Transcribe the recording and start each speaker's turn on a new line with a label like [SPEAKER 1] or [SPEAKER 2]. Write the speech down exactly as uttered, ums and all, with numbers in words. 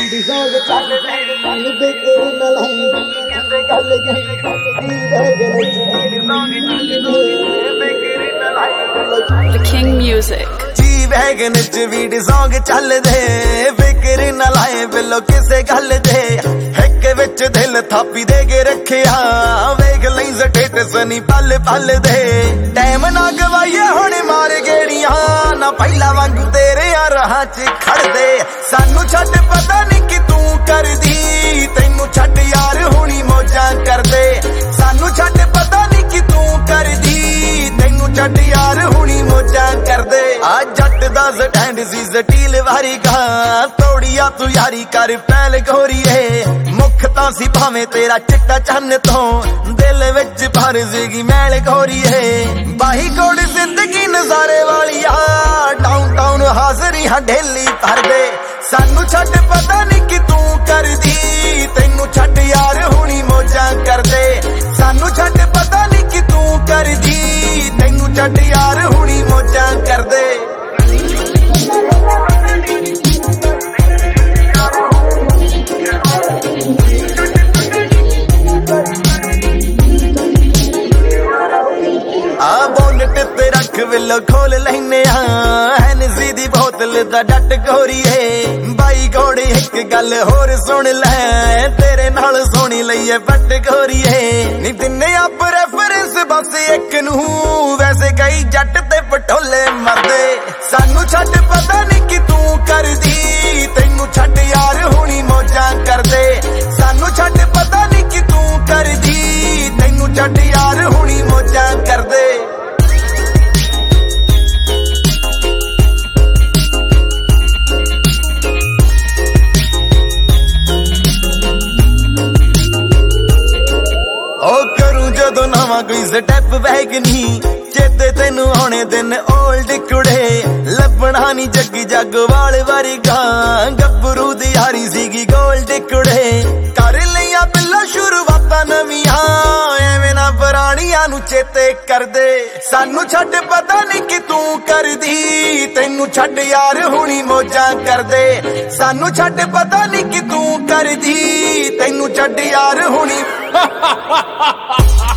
[SPEAKER 1] ਵੀਡੀ song ਚੱਲ ਮੈਨੂੰ ਬੇਕੇ ਨਾ ਲਾਈ ਕਿਸੇ ਗੱਲ ਗਈ ਕੀ ਰਹਿ
[SPEAKER 2] The King Music
[SPEAKER 3] ਜੀ ਵੈਗਨ ਚ ਵੀਡ ਸੌਂਗ ਚੱਲਦੇ ਫਿਕਰ ਨਾ ਲਾਏ ਬਿੱਲੋ ਕਿਸੇ ਗੱਲ ਦੇ ਇੱਕ ਵਿੱਚ ਦਿਲ ਥਾਪੀ ਦੇ ਕੇ ਰੱਖਿਆ ਵੇਖ ਲਈ ਸਟੇਟਸ ਨਹੀਂ ਪਲ ਪਲ ਦੇ ਟਾਈਮ ਨਾ ਗਵਾਈਏ ਹੁਣ ਮਾਰ ਗੇੜੀਆਂ ਨਾ ਪਹਿਲਾਂ ਵਾਂਗੂ ਤੇਰੇ ਆ ਰਾਹਾਂ ਚ ਖੜਦੇ ਸਾਨੂੰ ਛੱਡ ਪਤਾ ਨਹੀਂ ਕਿ ਤੂੰ ਕਰਦੀ ਤੈਨੂੰ ਛੱਡ ਯਾਰ ਹੁਣੀ ਮੌਜਾਂ ਕਰਦੇ ਸਾਨੂੰ ਛੱਡ ਪਤਾ ਨਹੀਂ ਕਿ ਤੂੰ ਕਰਦੀ ਤੈਨੂੰ ਛੱਡ ਯਾਰ ਹੁਣੀ ਮੌਜਾਂ ਕਰਦੇ ਆ ਜੱਟ ਦਾ ਸਟੈਂਡ ਸੀ ਸਟੀਲ ਵਾਰੀ ਗਾ ਤੋੜੀਆ ਤੂੰ ਯਾਰੀ ਕਰ ਪੈਲ ਗੋਰੀਏ ਮੁੱਖ ਤਾਂ ਸੀ ਭਾਵੇਂ ਤੇਰਾ ਚਿੱਟਾ ਚੰਨ ਤੋਂ ਦਿਲ ਵਿੱਚ ਭਰ ਸੀਗੀ ਮੈਲ ਗੋਰੀਏ ਬਾਹੀ ਕੋੜ ਜ਼ਿੰਦਗੀ ਨਜ਼ਾਰੇ ਵਾਲੀਆ ਡਾਊਨ ਟਾਊਨ ਹਾਜ਼ਰੀਆਂ ਢੇਲੀ ਭਰਦੇ ਸਾਨੂੰ ਛੱਡ ਪਤਾ ਨਹੀਂ ਕਿ ਤੂੰ ਕਰਦੀ ਤੈਨੂੰ ਛੱਡ ਯਾਰ ਹੁਣੀ ਮੌਜਾਂ ਕਰਦੇ ਸਾਨੂੰ ਛੱਡ ਪਤਾ ਨਹੀਂ ਕਿ ਤੂੰ ਕਰਦੀ ਤੈਨੂੰ ਛੱਡ ਯਾਰ ਹੁਣੀ ਮੌਜਾਂ ਕਰਦੇ ਆ ਬੋਨਟ ਤੇ ਰੱਖ ਵਿਲ ਖੋਲ ਲੈਨੇ ਆ ਐਨਸੀ ਦੀ ਬੋਤਲ ਦਾ ਡੱਟ ਗੋਰੀਏ ਬਾਈ ਗੋੜੀ ਇੱਕ ਗੱਲ ਹੋਰ ਸੁਣ ਲੈ ਤੇਰੇ ਨਾਲ ਸੋਣੀ ਲਈਏ ਪੱਟ ਗੋਰੀਏ ਨੀ ਦਿੰਨੇ ਆ ਪ੍ਰੈਫਰੈਂਸ ਬਸ ਇੱਕ ਨੂੰ ਵੈਸੇ ਕਈ ਜੱਟ ਤੇ ਪਟੋਲੇ ਮਰਦੇ ਸਾਨੂੰ ਛੱਡ ਪਤਾ ਨਹੀਂ ਕਿ ਤੂੰ ਕਰਦੀ ਤੈਨੂੰ ਛੱਡ ਯਾਰ ਹੁਣੀ ਮੌਜਾਂ ਕਰਦੇ ਸਾਨੂੰ ਛੱਡ ਪਤਾ ਨਹੀਂ ਕਿ ਤੂੰ ਕਰਦੀ ਤੈਨੂੰ ਛੱਡ ਯਾਰ ਹੁਣੀ ਮੌਜਾਂ ਕਰਦੇ ਜਦੋਂ ਨਵਾਂ ਕੋਈ ਸਟੈਪ ਵੈਗਨੀ ਚੇਤੇ ਤੈਨੂੰ ਆਉਣੇ ਦਿਨ ਓਲਡ ਕੁੜੇ ਲੱਭਣਾ ਨੀ ਜੱਗੀ ਜੱਗ ਵਾਲੇ ਵਾਰੀ ਗਾਂ ਗੱਭਰੂ ਦੀ ਯਾਰੀ ਸੀਗੀ ਗੋਲਡ ਕੁੜੇ ਕਰ ਲਈਆਂ ਬਿੱਲਾ ਸ਼ੁਰੂਆਤਾਂ ਨਵੀਆਂ ਐਵੇਂ ਨਾ ਪੁਰਾਣੀਆਂ ਨੂੰ ਚੇਤੇ ਕਰਦੇ ਸਾਨੂੰ ਛੱਡ ਪਤਾ ਨਹੀਂ ਕਿ ਤੂੰ ਕਰਦੀ ਤੈਨੂੰ ਛੱਡ ਯਾਰ ਹੁਣੀ ਮੌਜਾਂ ਕਰਦੇ ਸਾਨੂੰ ਛੱਡ ਪਤਾ ਨਹੀਂ ਕਿ ਤੂੰ ਕਰਦੀ ਤੈਨੂੰ ਛੱਡ ਯਾਰ ਹੁਣੀ